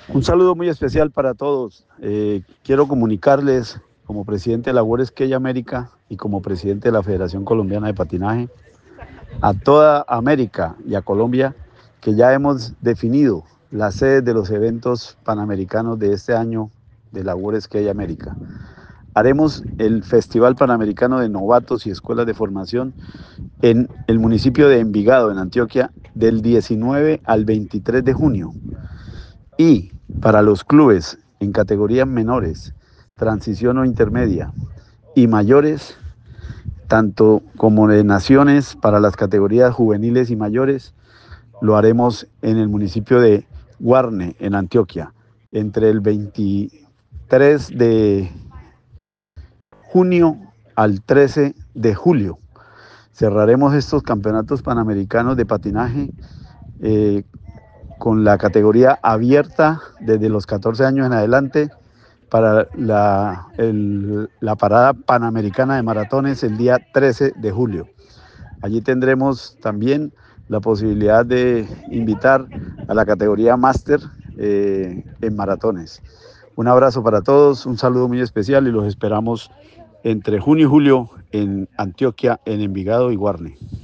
Un saludo muy especial para todos. Quiero comunicarles como presidente de la World Skate América y como presidente de la Federación Colombiana de Patinaje a toda América y a Colombia que ya hemos definido las sedes de los eventos panamericanos de este año de la World Skate América. Haremos el Festival Panamericano de Novatos y Escuelas de Formación en el municipio de Envigado, en Antioquia, del 19 al 23 de junio. Y para los clubes en categorías menores, transición o intermedia y mayores, tanto como de naciones para las categorías juveniles y mayores, lo haremos en el municipio de Guarne, en Antioquia, entre el 23 de junio al 13 de julio. Cerraremos estos campeonatos panamericanos de patinaje con la categoría abierta desde los 14 años en adelante para la parada panamericana de maratones el día 13 de julio. Allí tendremos también la posibilidad de invitar a la categoría máster en maratones. Un abrazo para todos, un saludo muy especial y los esperamos entre junio y julio en Antioquia, en Envigado y Guarne.